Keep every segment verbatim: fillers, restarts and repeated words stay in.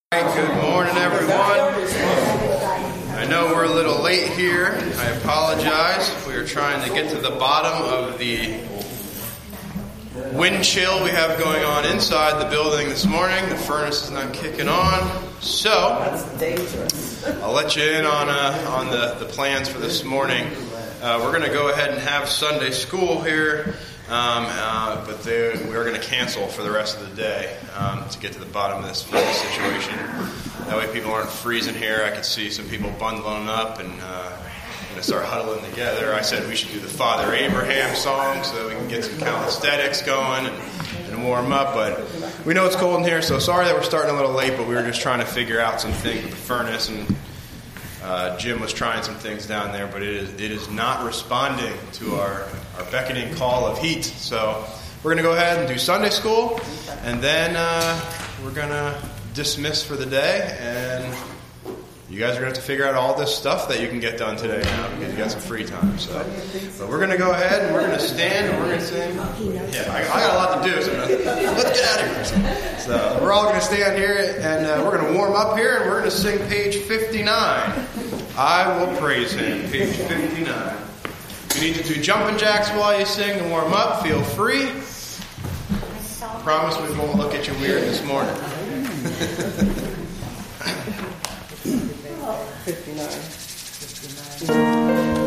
Good morning, everyone. I know we're a little late here. I apologize. We are trying to get to the bottom of the wind chill we have going on inside the building this morning. The furnace is not kicking on. So, that's dangerous. I'll let you in on uh, on the, the plans for this morning. Uh, we're going to go ahead and have Sunday school here. Um, uh, but they, we're going to cancel for the rest of the day um, to get to the bottom of this flood situation. That way people aren't freezing here. I could see some people bundling up and uh, going to start huddling together. I said we should do the Father Abraham song so that we can get some calisthenics going and, and warm up. But we know it's cold in here, so sorry that we're starting a little late, but we were just trying to figure out some things with the furnace. And uh, Jim was trying some things down there, but it is, it is not responding to our our beckoning call of heat. So we're going to go ahead and do Sunday school, and then uh, we're going to dismiss for the day, and you guys are going to have to figure out all this stuff that you can get done today now because you got some free time. So, but we're going to go ahead and we're going to stand and we're going to sing. Yeah, I, I got a lot to do, so let's get out of here. So we're all going to stand here, and uh, we're going to warm up here, and we're going to sing page fifty-nine. I will praise him, page fifty-nine. If you need to do jumping jacks while you sing to warm up, feel free. I promise we won't look at you weird this morning. fifty-nine.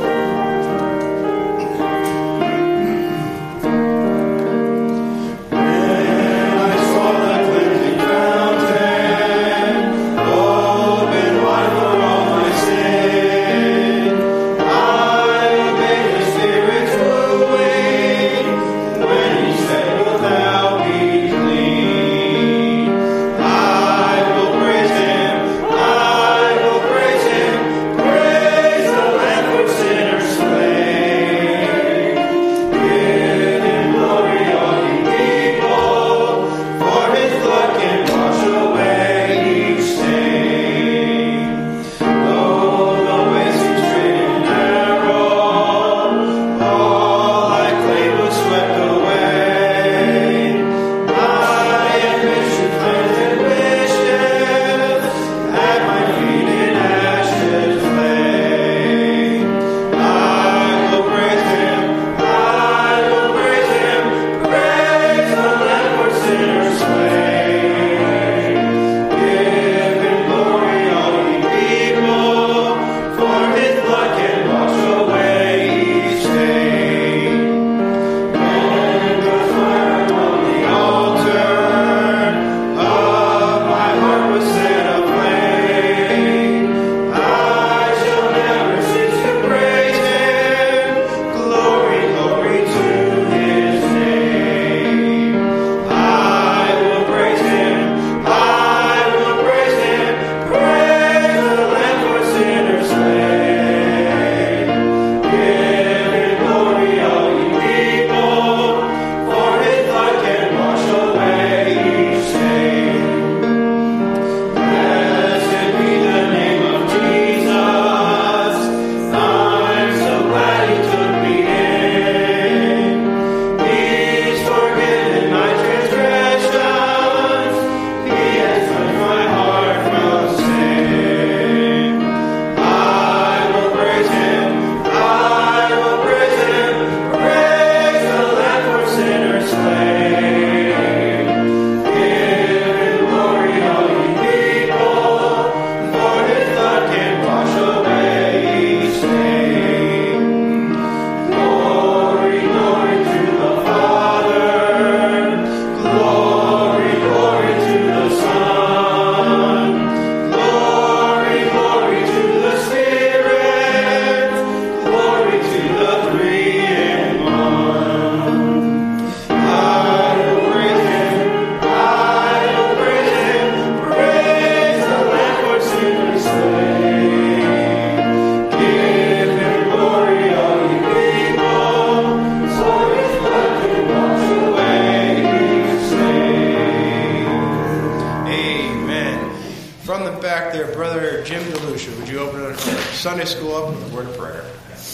Sunday school up with a word of prayer.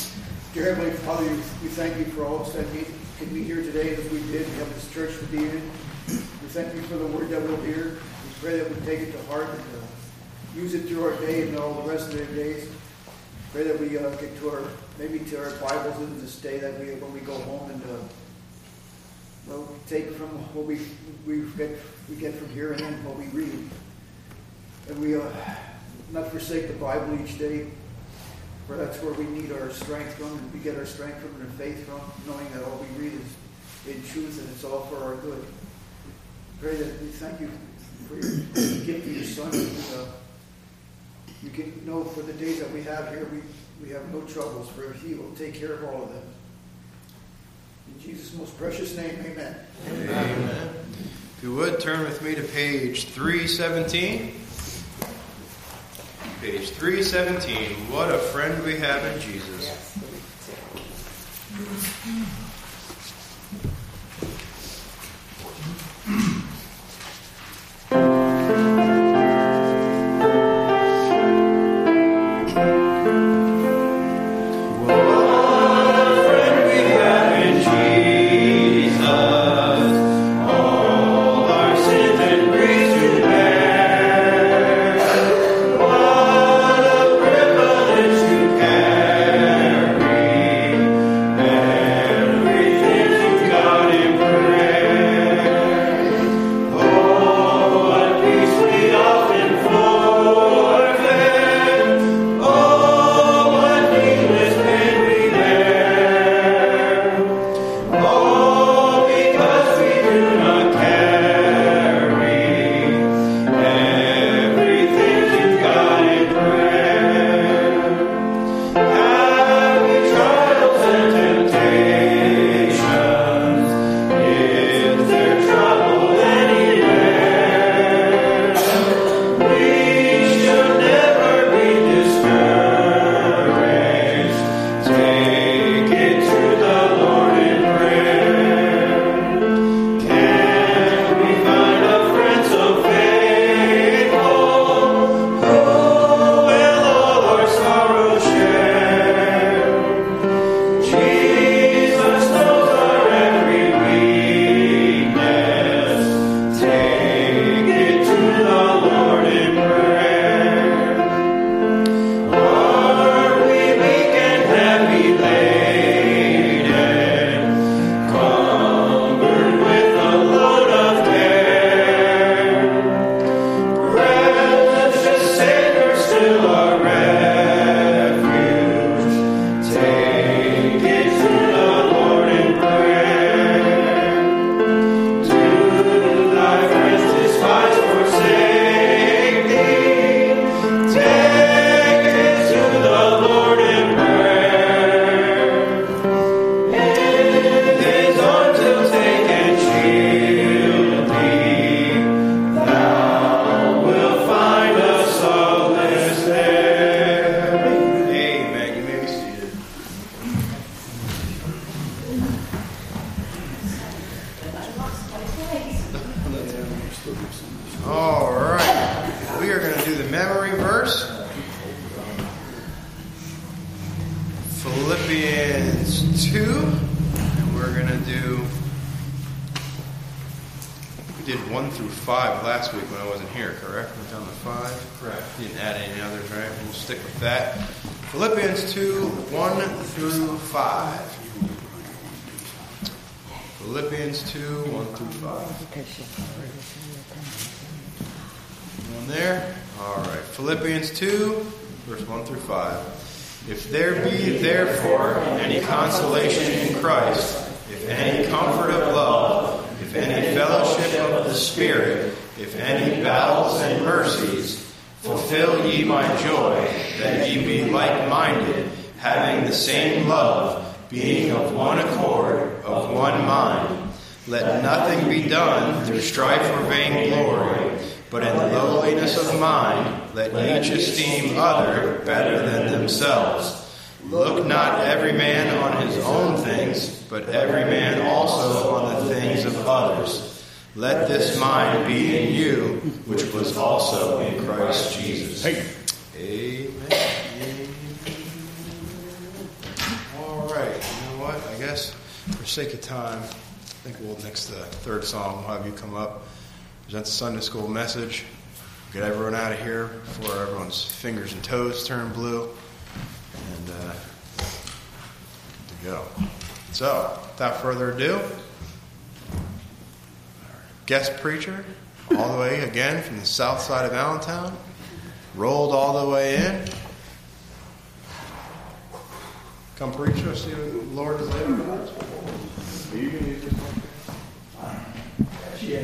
Dear Heavenly Father, we thank you for all that we can be here today as we did. We have this church to be in. We thank you for the word that we'll hear. We pray that we take it to heart and uh, use it through our day and all the rest of their days. Pray that we uh, get to our, maybe to our Bibles in this day, that we, when we go home and uh, well, take from what we we get we get from here and then what we read, and we uh, not forsake the Bible each day, for that's where we need our strength from, and we get our strength from and faith from, knowing that all we read is in truth and it's all for our good. Pray that we thank you for your gift of your Son. And, uh, you can know for the days that we have here, we, we have no troubles, for He will take care of all of them. In Jesus' most precious name, amen. Amen. Amen. If you would, turn with me to page three seventeen. Page three seventeen. What a friend we have in Jesus. Yes. All right. We are going to do the memory verse. Philippians two. And we're going to do... We did one through five last week when I wasn't here, correct? We're down to five? Correct. You didn't add any others, right? We'll stick with that. Philippians two, one through five. Philippians two, one through five. One there? All right. Philippians two, verse one through five. If there be therefore any consolation in Christ, if any comfort of love, if any fellowship of the Spirit, if any bowels and mercies, fulfill ye my joy, that ye be like-minded, having the same love, being of one accord, of one mind. Let nothing be done through strife or vainglory, but in lowliness of mind, let each esteem other better than themselves. Look not every man on his own things, but every man also on the things of others. Let this mind be in you, which was also in Christ Jesus. Amen. Amen. All right. You know what? I guess for sake of time, I think we'll next the third song. We'll have you come up. present the Sunday school message, get everyone out of here before everyone's fingers and toes turn blue, and uh, to go. So, without further ado, our guest preacher, all the way again from the south side of Allentown, rolled all the way in. Come preach us, see what the Lord is laid on us. Are you going to use this one? Yeah.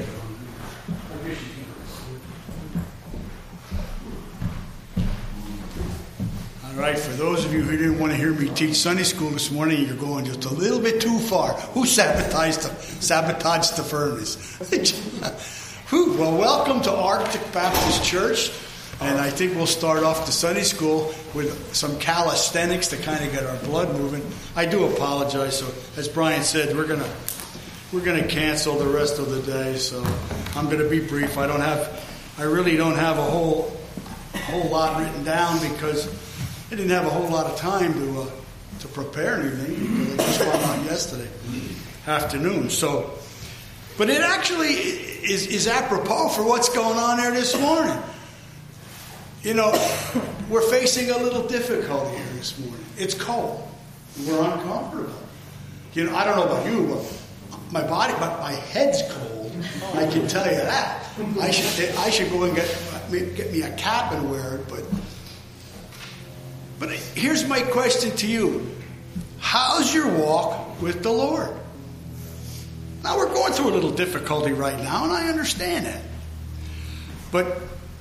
All right, for those of you who didn't want to hear me teach Sunday school this morning, you're going just a little bit too far. Who sabotaged the, sabotaged the furnace? Who? Well, welcome to Arctic Baptist Church. And I think we'll start off the Sunday school with some calisthenics to kind of get our blood moving. I do apologize. So, as Brian said, we're gonna we're gonna cancel the rest of the day. So, I'm gonna be brief. I don't have, I really don't have a whole a whole lot written down because I didn't have a whole lot of time to uh, to prepare anything because I just went on yesterday afternoon. So, but it actually is is apropos for what's going on there this morning. You know, we're facing a little difficulty here this morning. It's cold. We're uncomfortable. You know, I don't know about you, but my body, but my head's cold. I can tell you that. I should, I should go and get get me a cap and wear it. But, but here's my question to you: how's your walk with the Lord? Now we're going through a little difficulty right now, and I understand that. But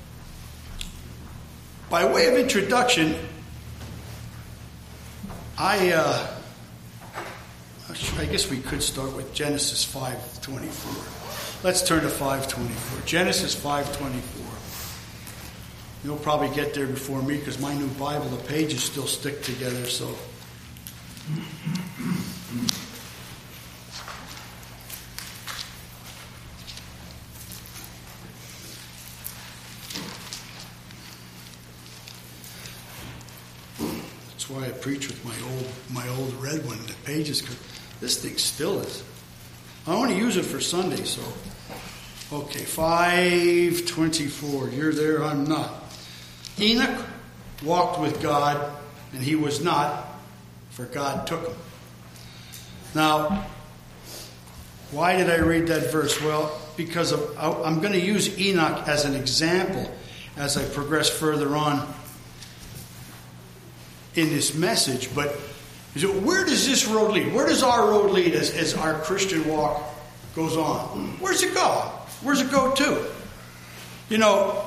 by way of introduction, I uh, I guess we could start with Genesis five twenty-four. Let's turn to five twenty-four. Genesis five twenty-four. You'll probably get there before me because my new Bible, the pages still stick together. So. That's why I preach with my old my old red one. The pages, this thing still is. I want to use it for Sunday, so okay. five twenty-four. You're there. I'm not. Enoch walked with God, and he was not, for God took him. Now, why did I read that verse? Well, because of, I'm going to use Enoch as an example as I progress further on in this message. But where does this road lead? Where does our road lead as, as our Christian walk goes on? Where's it go? Where's it go to? You know,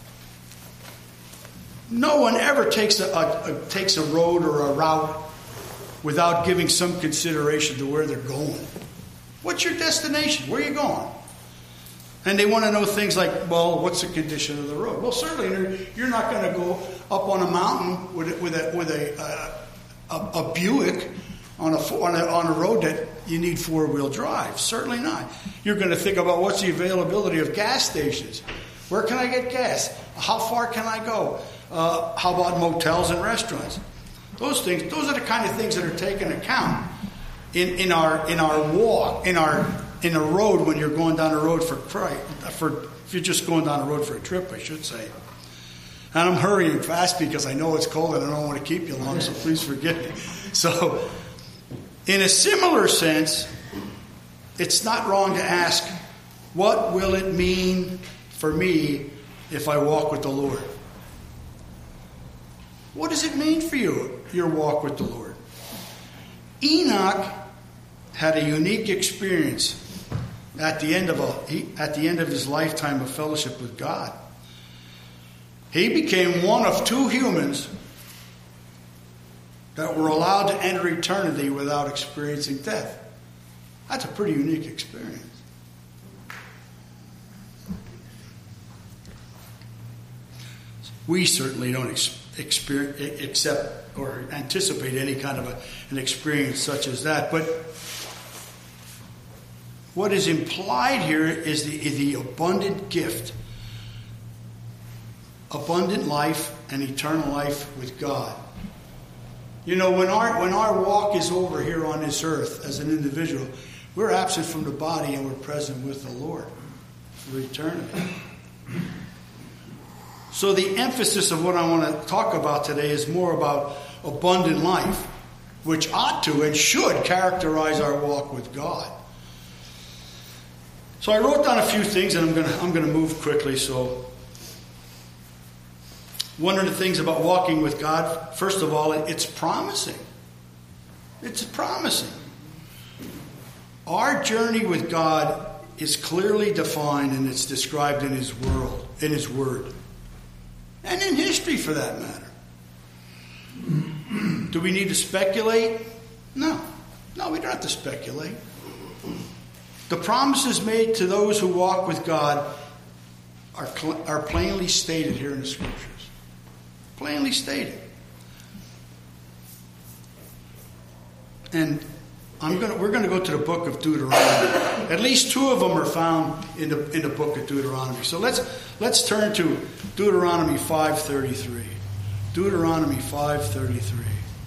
no one ever takes a, a, a takes a road or a route without giving some consideration to where they're going. What's your destination? Where are you going? And they want to know things like, well, what's the condition of the road? Well, certainly you're not going to go up on a mountain with a, with a, with a, a, a, a Buick on a, on a on a road that you need four-wheel drive. Certainly not. You're going to think about what's the availability of gas stations. Where can I get gas? How far can I go? Uh, how about motels and restaurants? Those things. Those are the kind of things that are taken account in, in our in our walk in our in a road when you're going down the road for for if you're just going down the road for a trip, I should say. And I'm hurrying fast because I know it's cold and I don't want to keep you long, so please forgive me. So, in a similar sense, it's not wrong to ask, what will it mean for me if I walk with the Lord? What does it mean for you, your walk with the Lord? Enoch had a unique experience at the end of a he, at the end of his lifetime of fellowship with God. He became one of two humans that were allowed to enter eternity without experiencing death. That's a pretty unique experience. We certainly don't ex- experience, accept or anticipate any kind of a, an experience such as that. But what is implied here is the, is the abundant gift, abundant life and eternal life with God. You know, when our when our walk is over here on this earth as an individual, we're absent from the body and we're present with the Lord. of eternity. So the emphasis of what I want to talk about today is more about abundant life, which ought to and should characterize our walk with God. So I wrote down a few things, and I'm going to I'm going to move quickly. So one of the things about walking with God, first of all, it's promising. It's promising. Our journey with God is clearly defined, and it's described in His world, in His Word, and in history, for that matter. Do we need to speculate? No. No, we don't have to speculate. The promises made to those who walk with God are, cl- are plainly stated here in the Scriptures. Plainly stated. And I'm gonna, we're going to go to the book of Deuteronomy. At least two of them are found in the, in the book of Deuteronomy. So let's, let's turn to Deuteronomy five thirty-three. Deuteronomy five thirty-three.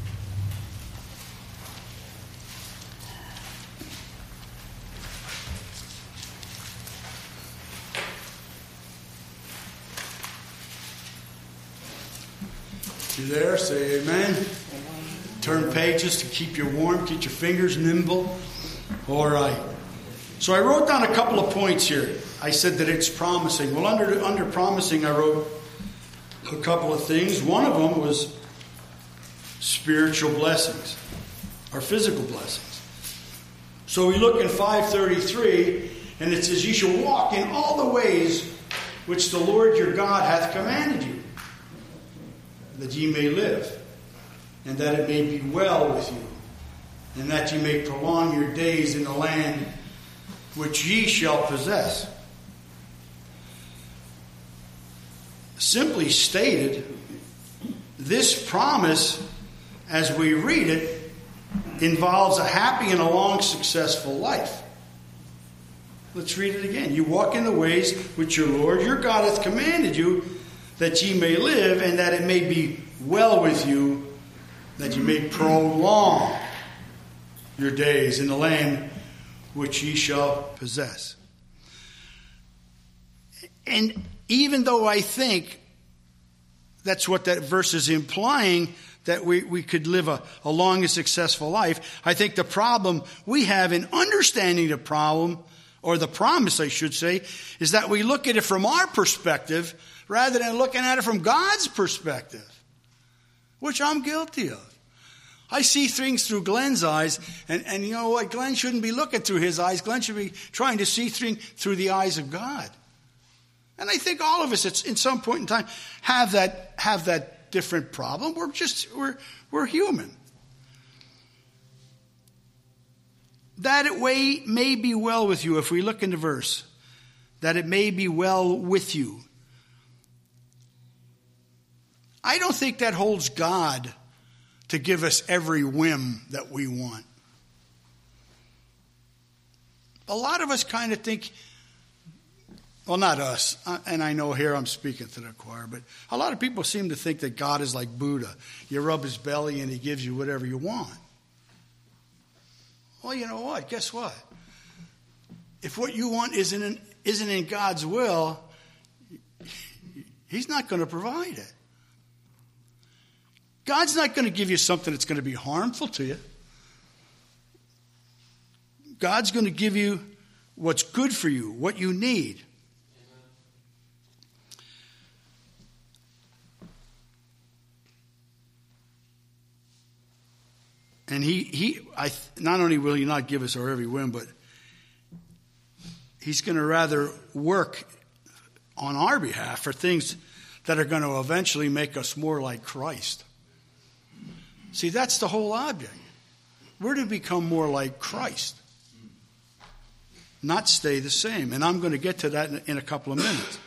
You there? Say amen. Amen. Turn pages to keep you warm, keep your fingers nimble. All right. So I wrote down a couple of points here. I said that it's promising. Well, under under promising, I wrote a couple of things. One of them was spiritual blessings, or physical blessings. So we look in five thirty-three, and it says, "You shall walk in all the ways which the Lord your God hath commanded you, that ye may live, and that it may be well with you, and that ye may prolong your days in the land which ye shall possess." Simply stated, this promise, as we read it, involves a happy and a long, successful life. Let's read it again. "You walk in the ways which your Lord your God hath commanded you, that ye may live, and that it may be well with you, that ye may prolong your days in the land which ye shall possess." And even though I think that's what that verse is implying, that we, we could live a, a long and successful life, I think the problem we have in understanding the problem, or the promise I should say, is that we look at it from our perspective rather than looking at it from God's perspective, which I'm guilty of. I see things through Glenn's eyes, and, and you know what? Glenn shouldn't be looking through his eyes. Glenn should be trying to see things through the eyes of God. And I think all of us, at in some point in time, have that have that different problem. We're just we're we're human. That it way may be well with you. If we look in the verse, that it may be well with you. I don't think that holds God to give us every whim that we want. A lot of us kind of think, well, not us, and I know here I'm speaking to the choir, but a lot of people seem to think that God is like Buddha. You rub his belly and he gives you whatever you want. Well, you know what? Guess what? If what you want isn't in, isn't in God's will, he's not going to provide it. God's not going to give you something that's going to be harmful to you. God's going to give you what's good for you, what you need. And he, he, I, not only will he not give us our every whim, but he's going to rather work on our behalf for things that are going to eventually make us more like Christ. See, that's the whole object. We're to become more like Christ, not stay the same. And I'm going to get to that in, in a couple of minutes.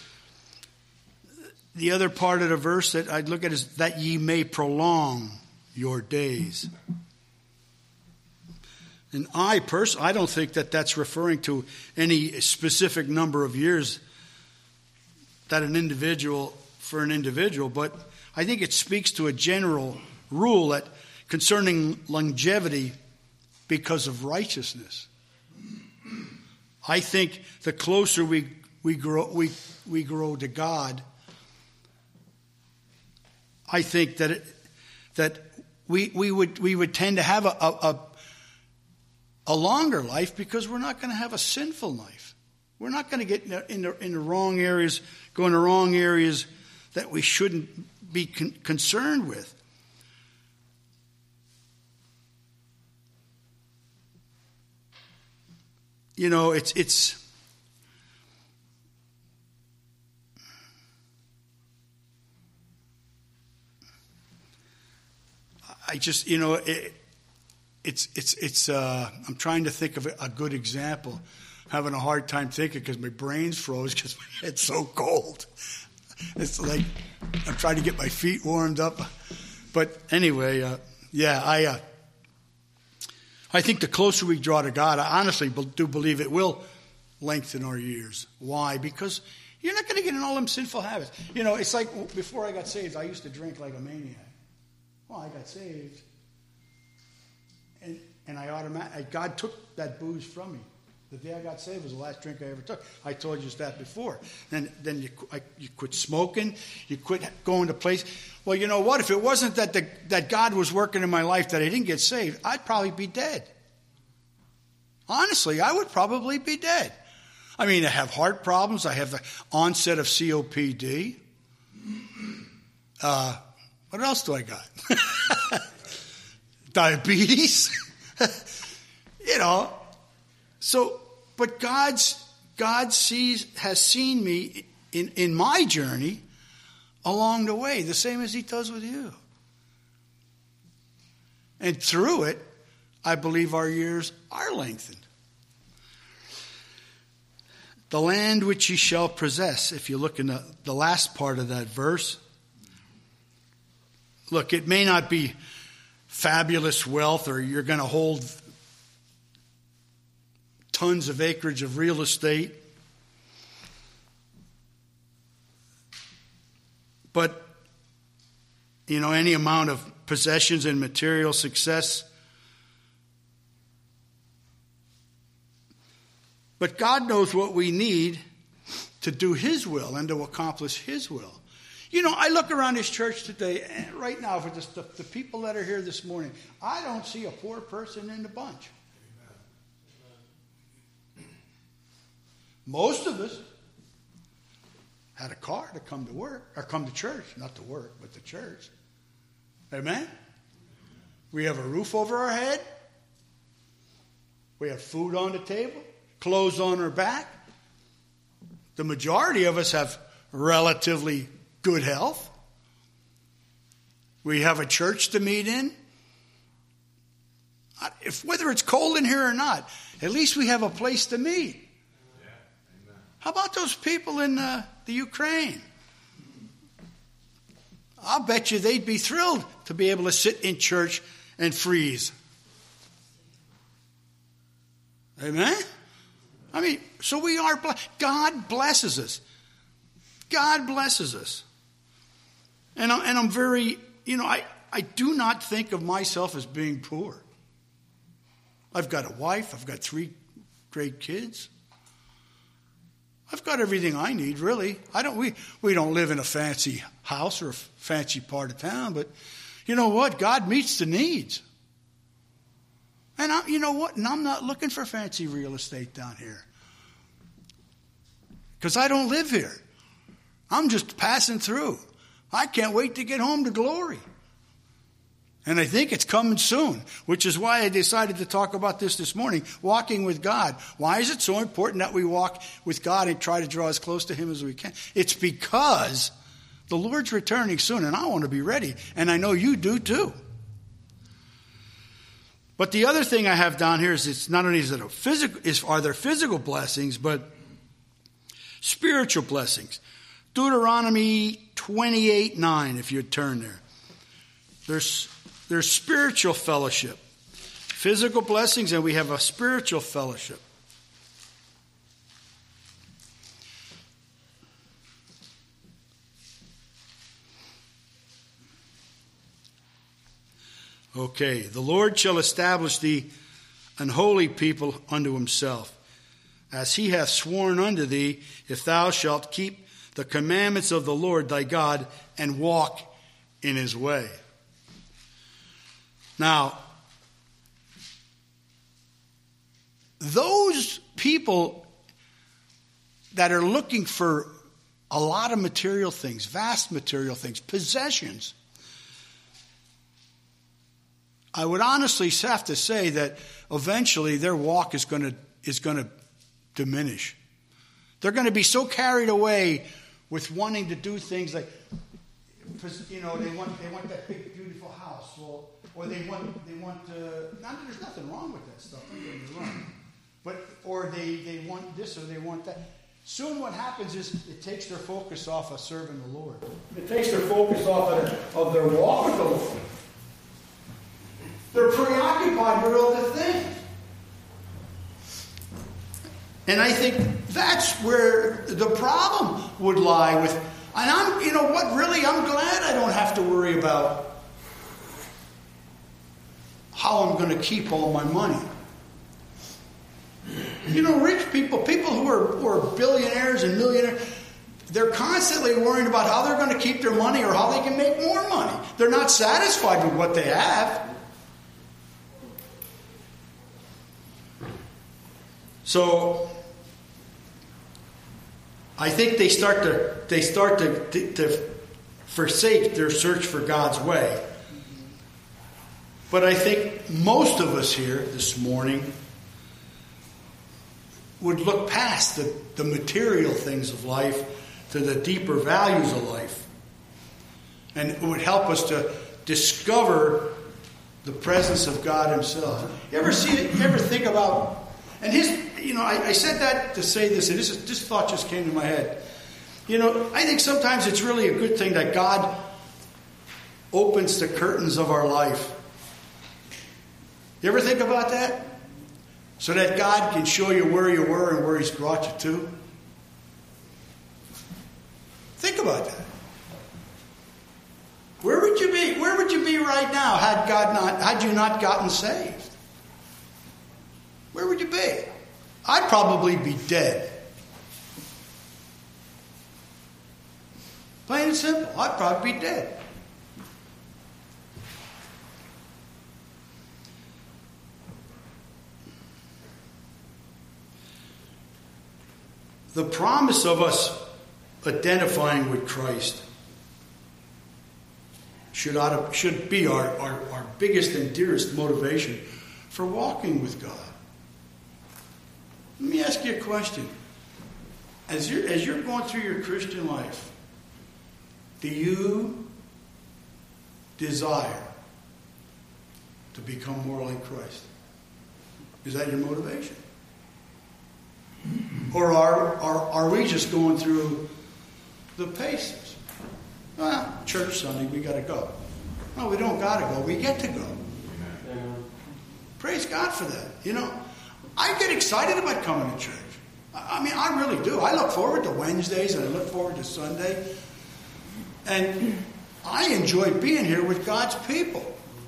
The other part of the verse that I'd look at is that ye may prolong your days. And I personally, I don't think that that's referring to any specific number of years that an individual, for an individual, but I think it speaks to a general rule that concerning longevity because of righteousness. I think the closer we we grow we we grow to God, I think that it, that we we would we would tend to have a a, a longer life because we're not going to have a sinful life. We're not going to get in the, in the in the wrong areas, go in the wrong areas that we shouldn't be con- concerned with. You know, it's it's I just, you know, it, it's it's it's uh, I'm trying to think of a good example. I'm having a hard time thinking because my brain's froze because my head's so cold. It's like I'm trying to get my feet warmed up. But anyway, uh, yeah, I uh, I think the closer we draw to God, I honestly do believe it will lengthen our years. Why? Because you're not going to get in all them sinful habits. You know, it's like before I got saved, I used to drink like a maniac. Well, I got saved, and and I automatically, God took that booze from me. The day I got saved was the last drink I ever took. I told you that before. Then then you I, you quit smoking, you quit going to places. Well, you know what? If it wasn't that the, that God was working in my life that I didn't get saved, I'd probably be dead. Honestly, I would probably be dead. I mean, I have heart problems. I have the onset of C O P D. Uh, what else do I got? Diabetes. You know. So, but God's God sees has seen me in, in my journey along the way, the same as He does with you. And through it, I believe our years are lengthened. The land which ye shall possess, if you look in the, the last part of that verse, look, it may not be fabulous wealth or you're going to hold tons of acreage of real estate. But, you know, any amount of possessions and material success. But God knows what we need to do His will and to accomplish His will. You know, I look around this church today, and right now, for just the, the people that are here this morning, I don't see a poor person in the bunch. Most of us had a car to come to work, or come to church, not to work, but to church. Amen? We have a roof over our head. We have food on the table, clothes on our back. The majority of us have relatively good health. We have a church to meet in. If whether it's cold in here or not, at least we have a place to meet. How about those people in uh, the Ukraine? I'll bet you they'd be thrilled to be able to sit in church and freeze. Amen? I mean, so we are blessed. God blesses us. God blesses us. And, I, and I'm very, you know, I, I do not think of myself as being poor. I've got a wife. I've got three great kids. I've got everything I need, really. I don't. We we don't live in a fancy house or a fancy part of town, but you know what? God meets the needs. And I, you know what? And I'm not looking for fancy real estate down here because I don't live here. I'm just passing through. I can't wait to get home to glory. And I think it's coming soon, which is why I decided to talk about this this morning, walking with God. Why is it so important that we walk with God and try to draw as close to Him as we can? It's because the Lord's returning soon, and I want to be ready, and I know you do too. But the other thing I have down here is it's not only is it a physical, is are there physical blessings, but spiritual blessings. Deuteronomy twenty-eight nine, if you'd turn there. There's There's spiritual fellowship. Physical blessings, and we have a spiritual fellowship. Okay. The Lord shall establish thee an holy people unto Himself. as he hath sworn unto thee, if thou shalt keep the commandments of the Lord thy God and walk in his way. Now, those people that are looking for a lot of material things, vast material things, possessions, I would honestly have to say that eventually their walk is going to is going to diminish. They're going to be so carried away with wanting to do things like, you know, they want they want that big beautiful house, well, or they want they want uh, not there's nothing wrong with that stuff. Don't get me wrong, but or they they want this or they want that. Soon what happens is it takes their focus off of serving the Lord. It takes their focus off of, of their walk with the Lord. They're preoccupied with other things. And I think that's where the problem would lie with, and I'm, you know what, really, I'm glad I don't have to worry about how I'm going to keep all my money. You know, rich people, people who are, who are billionaires and millionaires, they're constantly worrying about how they're going to keep their money or how they can make more money. They're not satisfied with what they have. So, I think they start to they start to, to, to forsake their search for God's way. But I think most of us here this morning would look past the, the material things of life to the deeper values of life. And it would help us to discover the presence of God himself. You ever see it? You ever think about, and his, you know, I, I said that to say this, and this, is, this thought just came to my head. You know, I think sometimes it's really a good thing that God opens the curtains of our life. You ever think about that? So that God can show you where you were and where he's brought you to. Think about that. Where would you be? Where would you be right now had God not, had you not gotten saved? Where would you be? I'd probably be dead. Plain and simple. I'd probably be dead. The promise of us identifying with Christ should, ought to, should be our, our, our biggest and dearest motivation for walking with God. Let me ask you a question. As you're, as you're going through your Christian life, do you desire to become more like Christ? Is that your motivation? Or are, are, are we just going through the paces? Well, church Sunday, we got to go. No, we don't got to go. We get to go. Amen. Praise God for that. You know, I get excited about coming to church. I mean, I really do. I look forward to Wednesdays and I look forward to Sunday. And I enjoy being here with God's people.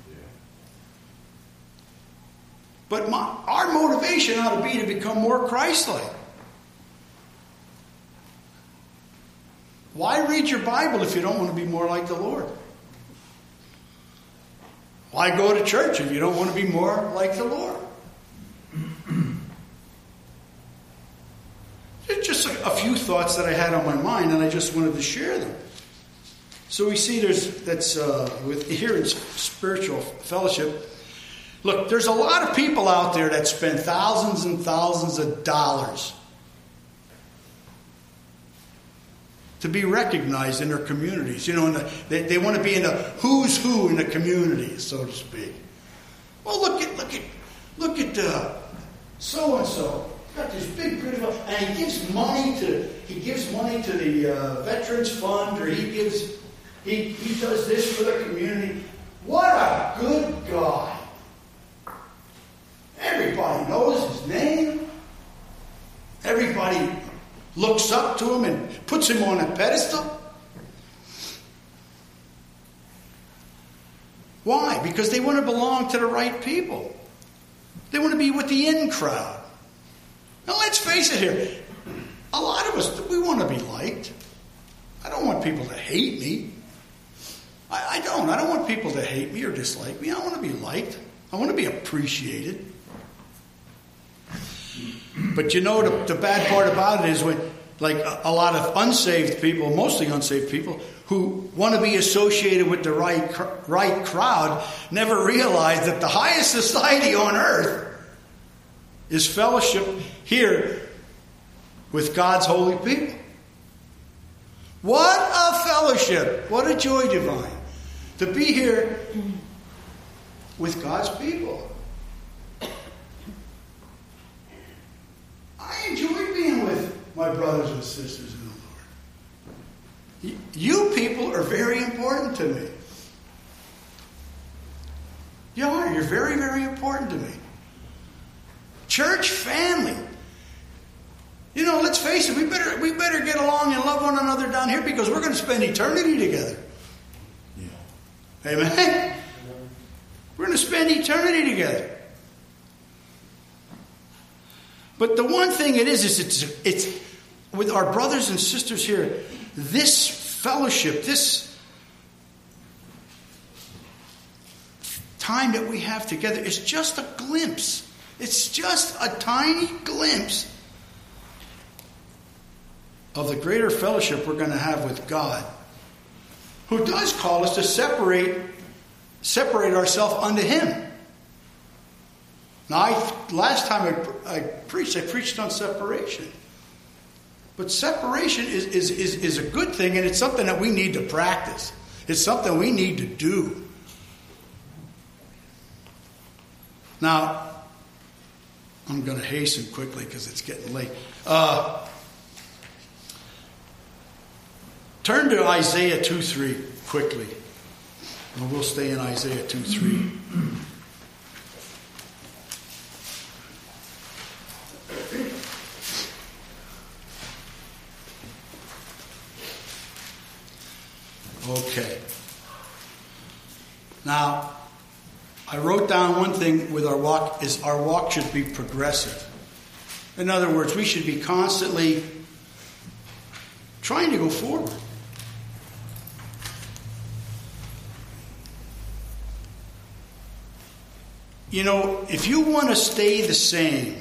But my, our motivation ought to be to become more Christ-like. Why read your Bible if you don't want to be more like the Lord? Why go to church if you don't want to be more like the Lord? It's just a, a few thoughts that I had on my mind, and I just wanted to share them. So we see there's that's uh, with here in spiritual fellowship. Look, there's a lot of people out there that spend thousands and thousands of dollars to be recognized in their communities. You know, in the, they, they want to be in the who's who in the community, so to speak. Well, look at look at look at uh, so and so got this big beautiful, and he gives money to he gives money to the uh, Veterans Fund, or he gives he he does this for the community. What a good guy! Everybody knows his name. Everybody looks up to him and puts him on a pedestal. Why? Because they want to belong to the right people. They want to be with the in crowd. Now let's face it here. A lot of us, we want to be liked. I don't want people to hate me. I, I don't. I don't want people to hate me or dislike me. I want to be liked. I want to be appreciated. But you know, the, the bad part about it is when, like, a, a lot of unsaved people, mostly unsaved people, who want to be associated with the right, right crowd, never realize that the highest society on earth is fellowship here with God's holy people. What a fellowship. What a joy divine. To be here with God's people. I enjoy being with my brothers and sisters in the Lord. You people are very important to me. You are. You're very, very important to me. Church family. You know, let's face it, we better we better get along and love one another down here because we're going to spend eternity together. Yeah. Amen? We're going to spend eternity together. But the one thing it is, is it's, it's with our brothers and sisters here, this fellowship, this time that we have together is just a glimpse. It's just a tiny glimpse of the greater fellowship we're going to have with God, who does call us to separate, separate ourselves unto Him. Now, I, last time I, I preached, I preached on separation. But separation is, is, is, is a good thing, and it's something that we need to practice. It's something we need to do. Now, I'm going to hasten quickly because it's getting late. Uh, turn to Isaiah two three quickly. And we'll stay in Isaiah two three. Okay. Now, I wrote down one thing with our walk is our walk should be progressive. In other words, we should be constantly trying to go forward. You know, if you want to stay the same,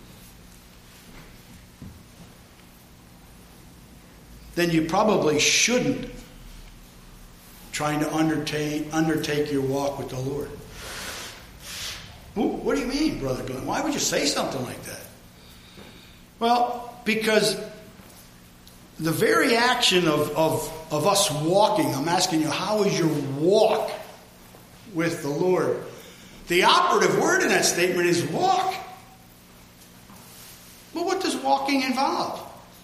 then you probably shouldn't trying to undertake undertake your walk with the Lord. What do you mean, Brother Glenn? Why would you say something like that? Well, because the very action of, of, of us walking, I'm asking you, how is your walk with the Lord? The operative word in that statement is walk. Well, what does walking involve?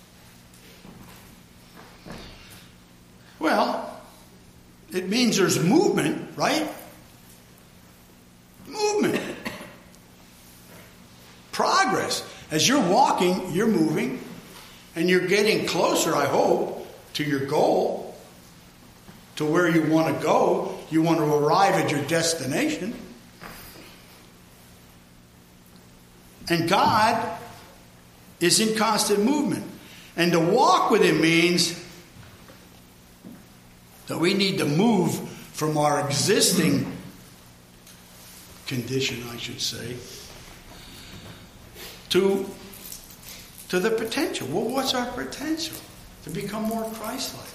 Well, it means there's movement, right? Movement. Progress. As you're walking, you're moving, and you're getting closer, I hope, to your goal, to where you want to go. You want to arrive at your destination. And God is in constant movement. And to walk with Him means that we need to move from our existing condition, I should say, to, to the potential. Well, what's our potential? To become more Christ-like.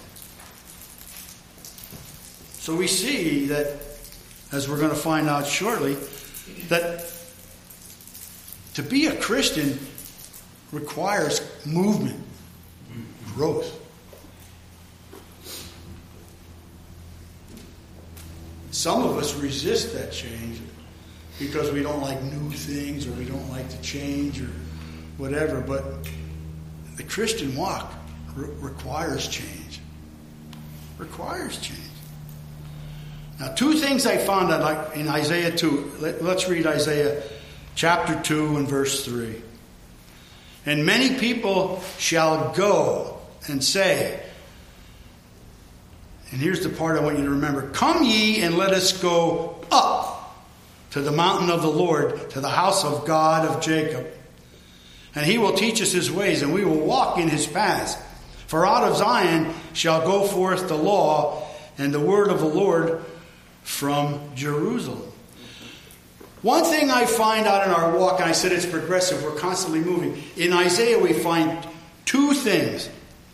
So we see that, as we're going to find out shortly, that to be a Christian requires movement, growth. Some of us resist that change because we don't like new things or we don't like to change or whatever. But the Christian walk re- requires change. Requires change. Now, two things I found out like in Isaiah two. Let, let's read Isaiah chapter two and verse three. And many people shall go and say, and here's the part I want you to remember. Come ye and let us go up to the mountain of the Lord, to the house of God of Jacob. And he will teach us his ways, and we will walk in his paths. For out of Zion shall go forth the law and the word of the Lord from Jerusalem. One thing I find out in our walk, and I said it's progressive, we're constantly moving. In Isaiah we find two things.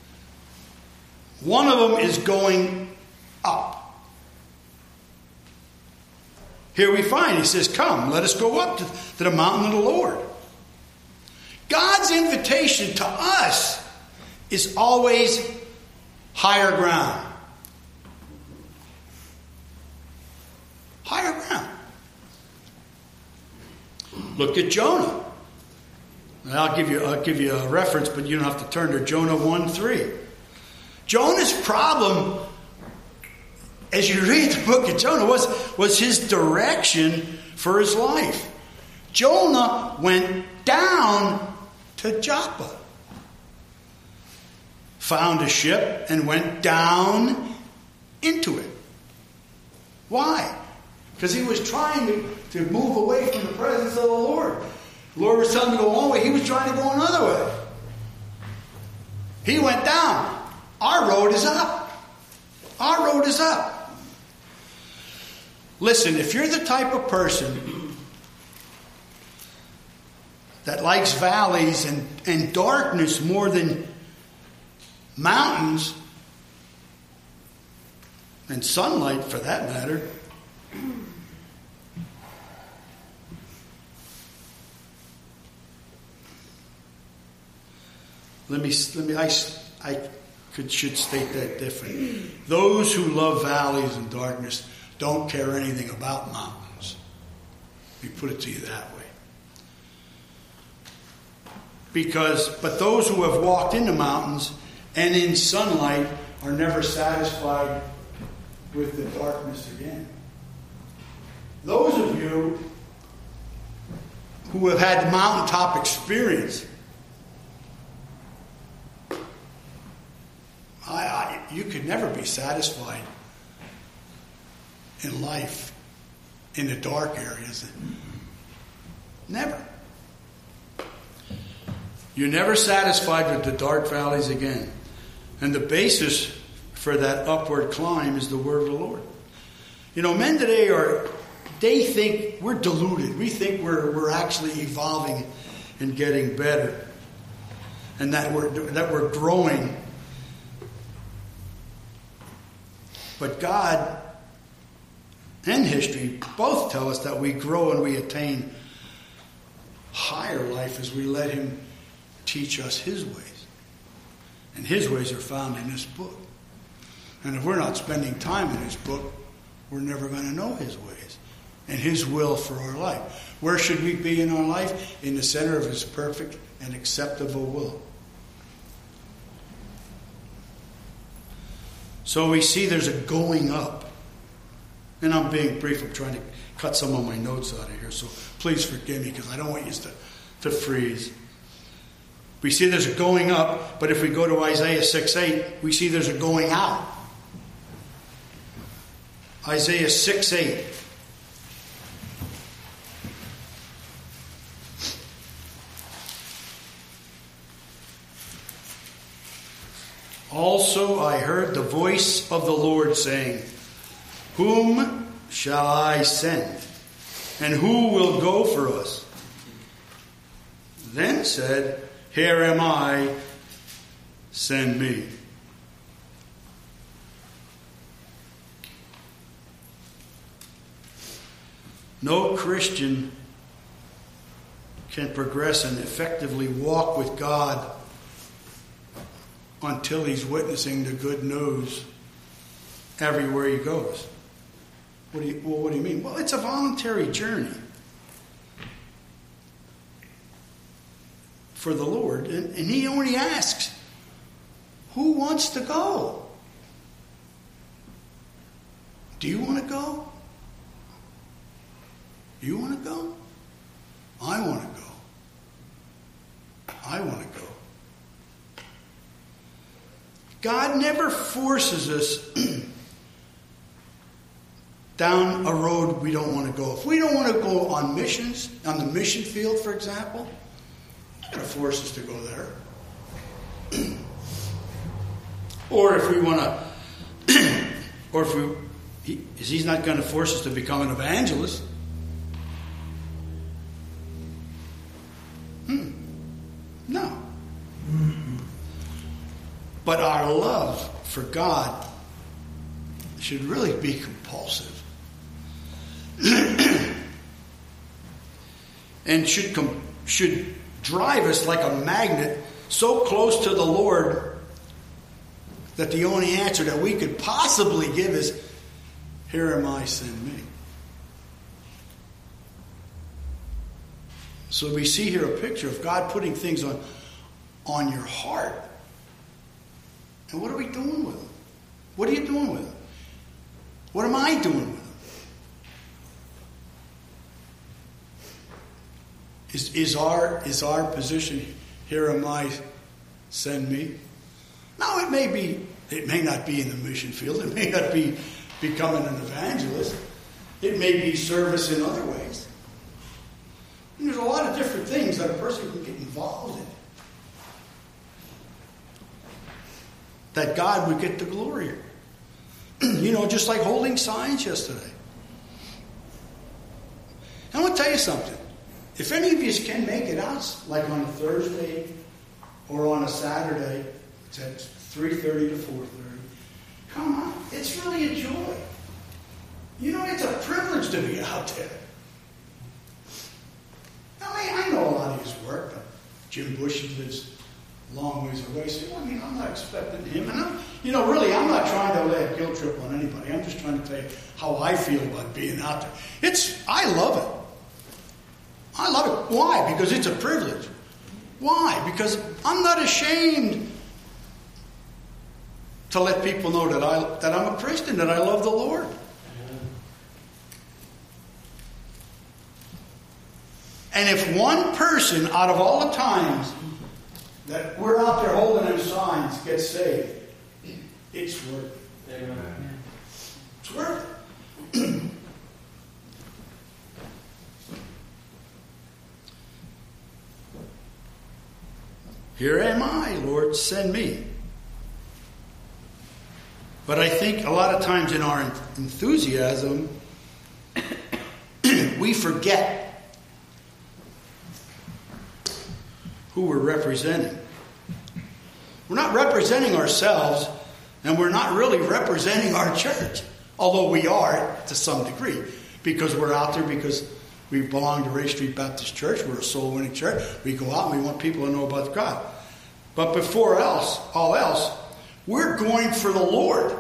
One of them is going up. Here we find, he says, come, let us go up to, to the mountain of the Lord. God's invitation to us is always higher ground. Higher ground. Look at Jonah. And I'll give you I'll give you a reference, but you don't have to turn to Jonah one three. Jonah's problem, as you read the book of Jonah, was, was his direction for his life. Jonah went down to Joppa, found a ship, and went down into it. Why? Because he was trying to, to move away from the presence of the Lord. The Lord was telling him to go one way. He was trying to go another way. He went down. Our road is up. Our road is up. Listen, if you're the type of person that likes valleys and, and darkness more than mountains, and sunlight for that matter, let me, let me, I, I could, should state that different. Those who love valleys and darkness don't care anything about mountains. Let me put it to you that way. Because, but those who have walked into mountains and in sunlight are never satisfied with the darkness again. Those of you who have had mountaintop experience, I, I, you could never be satisfied in life in the dark areas. Never. You're never satisfied with the dark valleys again. And the basis for that upward climb is the word of the Lord. You know, men today are, they think we're deluded. We think we're we're actually evolving and getting better. And that we're that we're growing. But God and history both tell us that we grow and we attain higher life as we let him teach us his ways. And his ways are found in this book. And if we're not spending time in his book, we're never going to know his ways and his will for our life. Where should we be in our life? In the center of his perfect and acceptable will. So we see there's a going up. And I'm being brief. I'm trying to cut some of my notes out of here. So please forgive me because I don't want you to, to freeze. We see there's a going up. But if we go to Isaiah six eight, we see there's a going out. Isaiah six eight. Also I heard the voice of the Lord saying, whom shall I send? And who will go for us? Then said, here am I, send me. No Christian can progress and effectively walk with God until he's witnessing the good news everywhere he goes. What do you, well, what do you mean? Well, it's a voluntary journey for the Lord. And, and he only asks, who wants to go? Do you want to go? Do you want to go? I want to go. I want to go. God never forces us down a road we don't want to go. If we don't want to go on missions, on the mission field, for example, not going to force us to go there. Or if we want to, or if we, he, he's not going to force us to become an evangelist. Hmm. No. But our love for God should really be compulsive. And should com- should drive us like a magnet so close to the Lord that the only answer that we could possibly give is, "Here am I, send me." So we see here a picture of God putting things on, on your heart. And what are we doing with them? What are you doing with them? What am I doing with them? Is, is, our, is our position, "Here am I, send me"? No, it may be, it may not be in the mission field. It may not be becoming an evangelist. It may be service in other ways. And there's a lot of different things that a person can get involved in, that God would get the glory. You know, just like holding signs yesterday. I want to tell you something. If any of you can make it out, like on a Thursday or on a Saturday, it's at three thirty to four thirty, come on. It's really a joy. You know, it's a privilege to be out there. I mean, I know a lot of his work, but Jim Bush lives a long ways away. So, I mean, I'm not expecting him. And I'm, you know, really, I'm not trying to lay a guilt trip on anybody. I'm just trying to tell you how I feel about being out there. It's, I love it. I love it. Why? Because it's a privilege. Why? Because I'm not ashamed to let people know that I that I'm a Christian, that I love the Lord. And if one person out of all the times that we're out there holding them signs gets saved, it's worth it. Amen. It's worth it. Here am I, Lord, send me. But I think a lot of times in our enthusiasm, we forget who we're representing. We're not representing ourselves, and we're not really representing our church, although we are to some degree, because we're out there because we belong to Ray Street Baptist Church. We're a soul-winning church. We go out and we want people to know about God. But before else, all else, we're going for the Lord.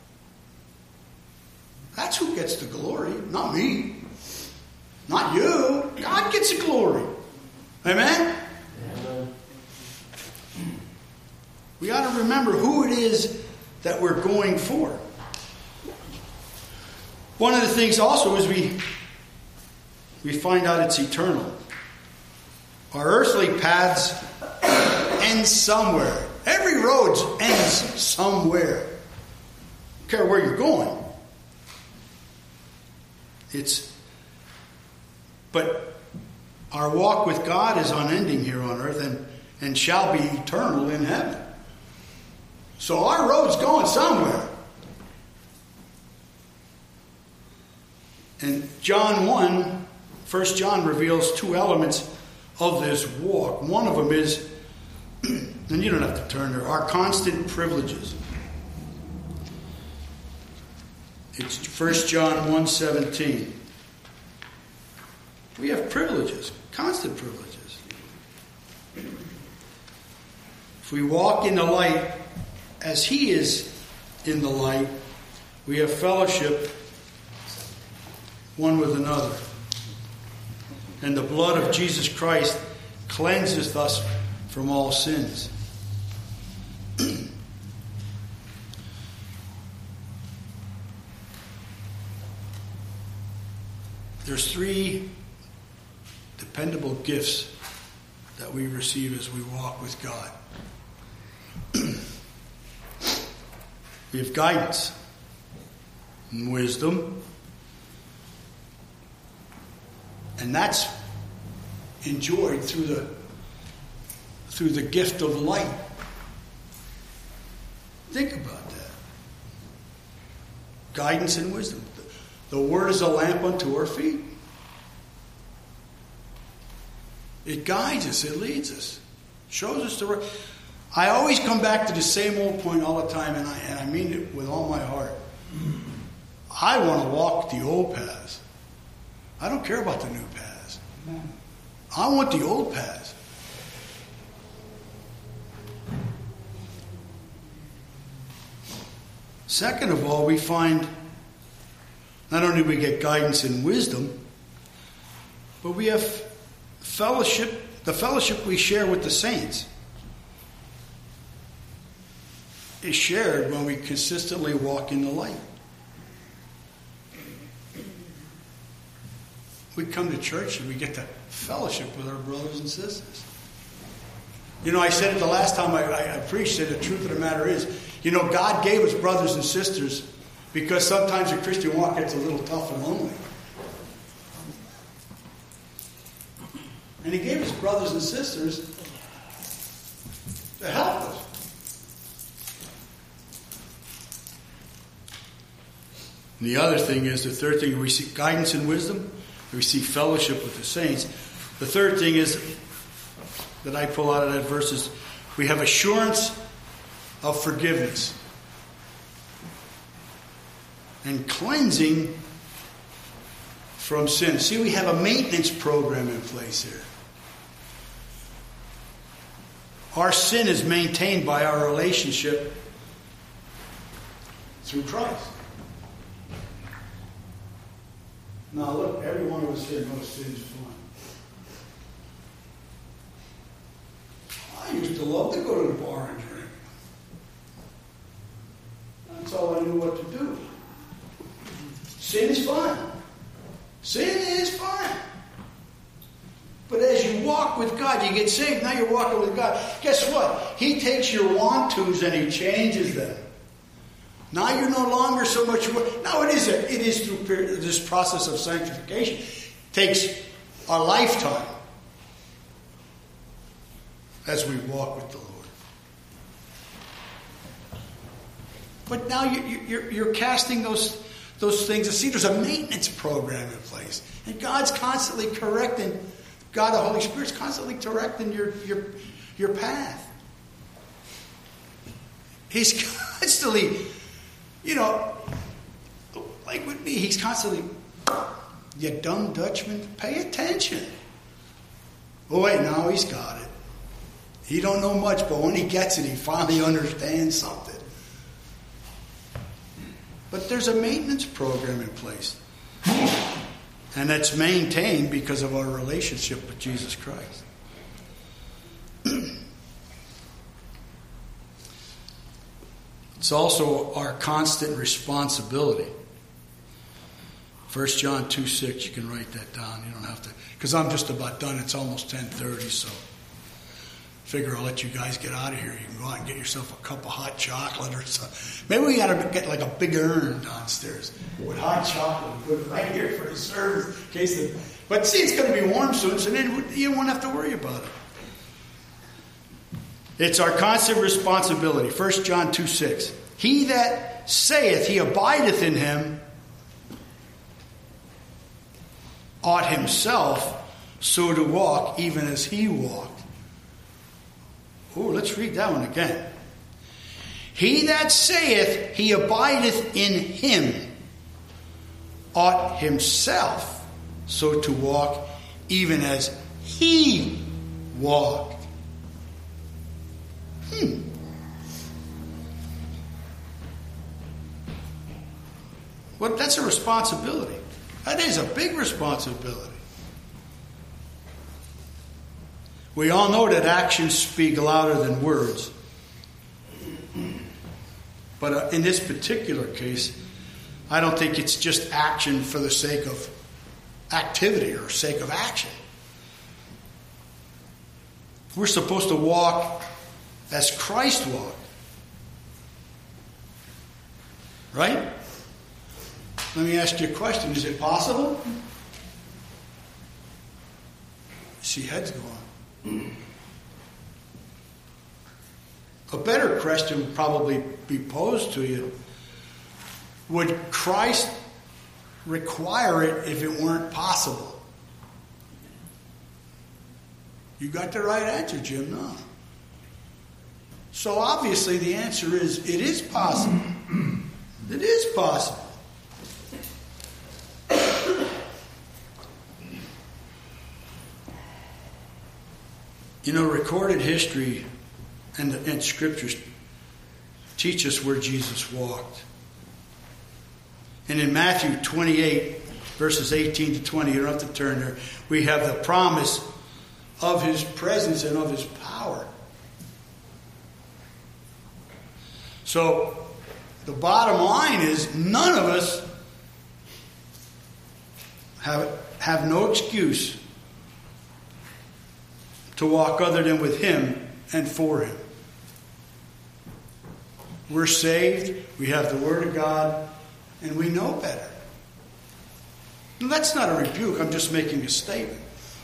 That's who gets the glory, not me. Not you. God gets the glory. Amen? Amen. We ought to remember who it is that we're going for. One of the things also is we we find out it's eternal. Our earthly paths end somewhere. Every road ends somewhere. Don't care where you're going. It's but our walk with God is unending here on earth and, and shall be eternal in heaven. So our road's going somewhere. And John one, First John reveals two elements of this walk. One of them is, and you don't have to turn there, our constant privileges. It's First John one seventeen. We have privileges, constant privileges. If we walk in the light as He is in the light, we have fellowship one with another. And the blood of Jesus Christ cleanseth us from all sins. There's three dependable gifts that we receive as we walk with God. We have guidance and wisdom. And that's enjoyed through the through the gift of light. Think about that. Guidance and wisdom. The Word is a lamp unto our feet. It guides us. It leads us. Shows us the right. I always come back to the same old point all the time, and I, and I mean it with all my heart. I want to walk the old paths. I don't care about the new paths. I want the old paths. Second of all, we find not only do we get guidance and wisdom, but we have fellowship, the fellowship we share with the saints is shared when we consistently walk in the light. We come to church and we get to fellowship with our brothers and sisters. You know, I said it the last time I, I, I preached it. The truth of the matter is, you know, God gave us brothers and sisters because sometimes the Christian walk gets a little tough and lonely. And He gave us brothers and sisters to help us. And the other thing is, the third thing, we see guidance and wisdom. We see fellowship with the saints. The third thing is that I pull out of that verse is we have assurance of forgiveness and cleansing from sin. See, we have a maintenance program in place here. Our sin is maintained by our relationship through Christ. Now look, every one of us here knows sin's fun. I used to love to go to the bar and drink. That's all I knew what to do. Sin is fun. Sin is fun. But as you walk with God, you get saved, now you're walking with God. Guess what? He takes your want-tos and He changes them. Now you're no longer so much. Now it is a, it is through this process of sanctification. It takes a lifetime as we walk with the Lord. But now you, you, you're, you're casting those those things. See, there's a maintenance program in place, and God's constantly correcting. God, the Holy Spirit's constantly correcting your your your path. He's constantly. You know, like with me, He's constantly, you dumb Dutchman, pay attention. Oh, wait, now he's got it. He don't know much, but when he gets it, he finally understands something. But there's a maintenance program in place. And that's maintained because of our relationship with Jesus Christ. It's also our constant responsibility. First John two six, you can write that down. You don't have to, because I'm just about done. It's almost ten thirty, so figure I'll let you guys get out of here. You can go out and get yourself a cup of hot chocolate or something. Maybe we got to get like a big urn downstairs with hot chocolate and put it right here for the service. In case the, but see, it's going to be warm soon, so then you won't have to worry about it. It's our constant responsibility. First John two six. He that saith he abideth in Him ought himself so to walk even as He walked. Oh, let's read that one again. He that saith he abideth in Him ought himself so to walk even as He walked. Hmm. Well, that's a responsibility. That is a big responsibility. We all know that actions speak louder than words. But uh, in this particular case, I don't think it's just action for the sake of activity or sake of action. We're supposed to walk as Christ walked. Right? Let me ask you a question. Is it possible? See heads go on. a better question would probably be posed to you. Would Christ require it if it weren't possible? You got the right answer, Jim. No. So obviously the answer is it is possible. It is possible. You know, recorded history and, the, and scriptures teach us where Jesus walked. And in Matthew twenty-eight, verses eighteen to twenty, you don't have to turn there, we have the promise of his presence and of his power. So, the bottom line is none of us have, have no excuse to walk other than with him and for him. We're saved, we have the Word of God, and we know better. Now, that's not a rebuke, I'm just making a statement.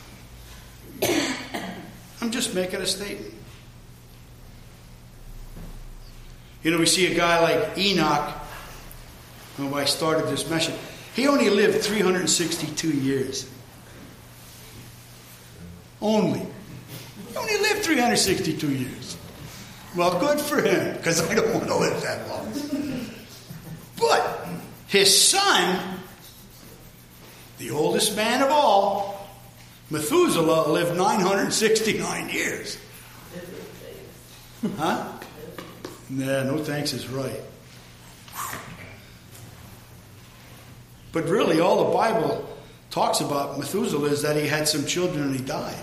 I'm just making a statement. You know, we see a guy like Enoch, when I started this message, he only lived three hundred sixty-two years. Only. He only lived three hundred sixty-two years. Well, good for him, because I don't want to live that long. But his son, the oldest man of all, Methuselah, lived nine hundred sixty-nine years. Huh? Nah, no thanks is right. But really, all the Bible talks about Methuselah is that he had some children and he died.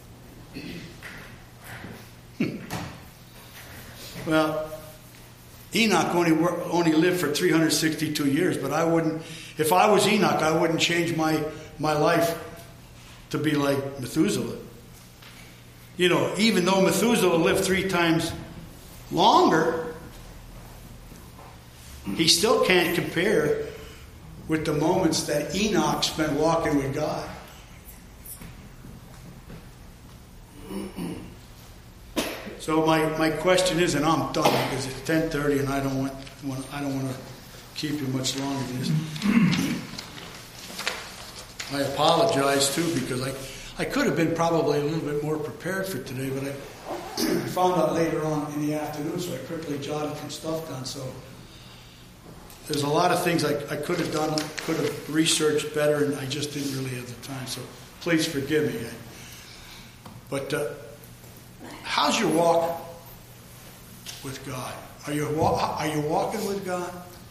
Well, Enoch only only lived for three hundred sixty-two years, but I wouldn't, if I was Enoch, I wouldn't change my, my life to be like Methuselah. You know, even though Methuselah lived three times longer, he still can't compare with the moments that Enoch spent walking with God. So my, my question is, and I'm done because it's ten thirty and I don't want, want I don't want to keep you much longer than this. I apologize too because I I could have been probably a little bit more prepared for today, but I found out later on in the afternoon, so I quickly jotted some stuff down. So there's a lot of things I, I could have done, could have researched better, and I just didn't really have the time. So please forgive me. But uh, how's your walk with God? Are you are you walking with God?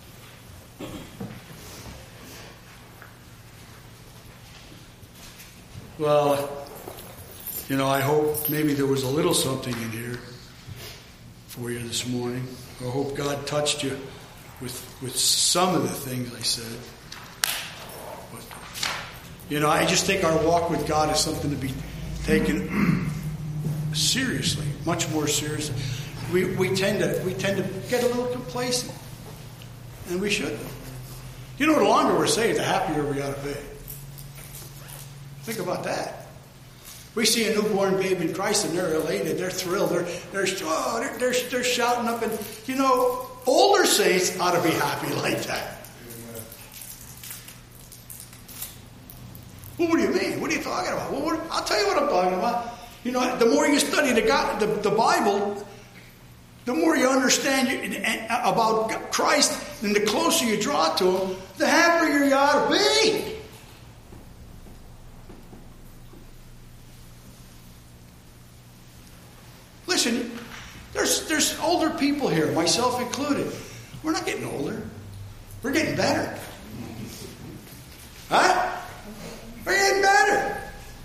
Well, you know, I hope maybe there was a little something in here for you this morning. I hope God touched you with with some of the things I said. But, you know, I just think our walk with God is something to be taken seriously, much more seriously. We we tend to we tend to get a little complacent, and we shouldn't. You know, the longer we're saved, the happier we ought to be. Think about that. We see a newborn babe in Christ, and they're elated, they're thrilled, they're they're oh, they're, they're, they're shouting up, and you know, older saints ought to be happy like that. Well, what do you mean? What are you talking about? Well, what, I'll tell you what I'm talking about. You know, the more you study the God, the, the Bible, the more you understand you, about Christ, and the closer you draw to Him, the happier you ought to be. Listen, there's there's older people here, myself included. We're not getting older. We're getting better. Huh? We're getting better.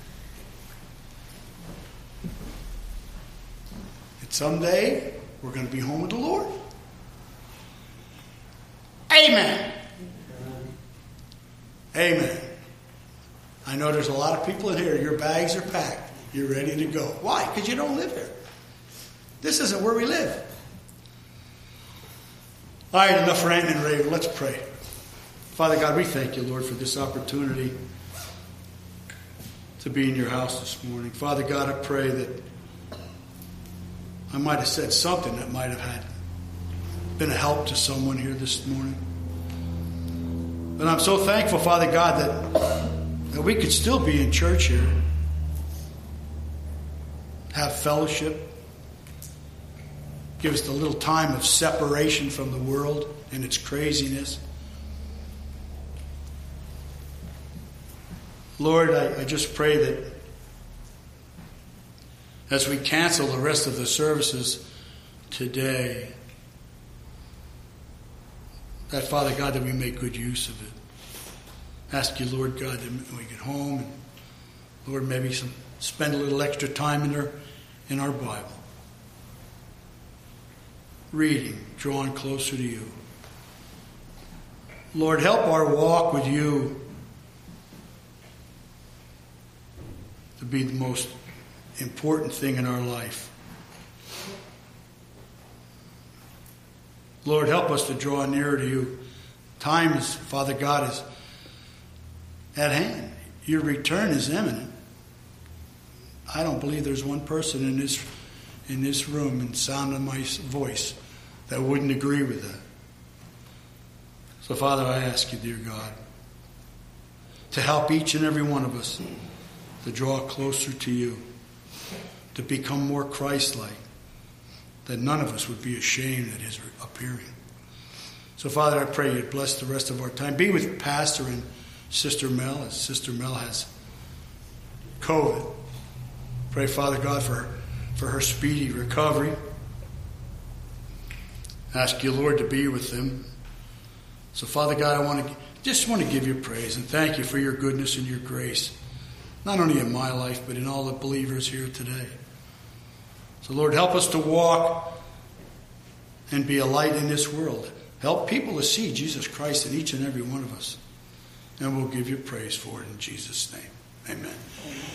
And someday, we're going to be home with the Lord. Amen. Amen. I know there's a lot of people in here. Your bags are packed. You're ready to go. Why? Because you don't live here. This isn't where we live. All right, enough ranting and raving. Let's pray. Father God, we thank you, Lord, for this opportunity to be in your house this morning. Father God, I pray that I might have said something that might have had been a help to someone here this morning. But I'm so thankful, Father God, that, that we could still be in church here, have fellowship, give us a little time of separation from the world and its craziness. Lord, I, I just pray that as we cancel the rest of the services today, that, Father God, that we make good use of it. Ask you, Lord God, that when we get home, and Lord, maybe some, spend a little extra time in our, in our Bible. Reading, drawing closer to you. Lord, help our walk with you to be the most important thing in our life. Lord, help us to draw nearer to you. Time is, Father God, is at hand. Your return is imminent. I don't believe there's one person in this in this room and sound of my voice that wouldn't agree with that. So, Father, I ask you, dear God, to help each and every one of us to draw closer to you, to become more Christ-like, that none of us would be ashamed at his appearing. So, Father, I pray you'd bless the rest of our time. Be with Pastor and Sister Mel, as Sister Mel has COVID. Pray, Father God, for her, for her speedy recovery. Ask you, Lord, to be with them. So, Father God, I want to just want to give you praise and thank you for your goodness and your grace, not only in my life, but in all the believers here today. So, Lord, help us to walk and be a light in this world. Help people to see Jesus Christ in each and every one of us. And we'll give you praise for it in Jesus' name. Amen. Amen.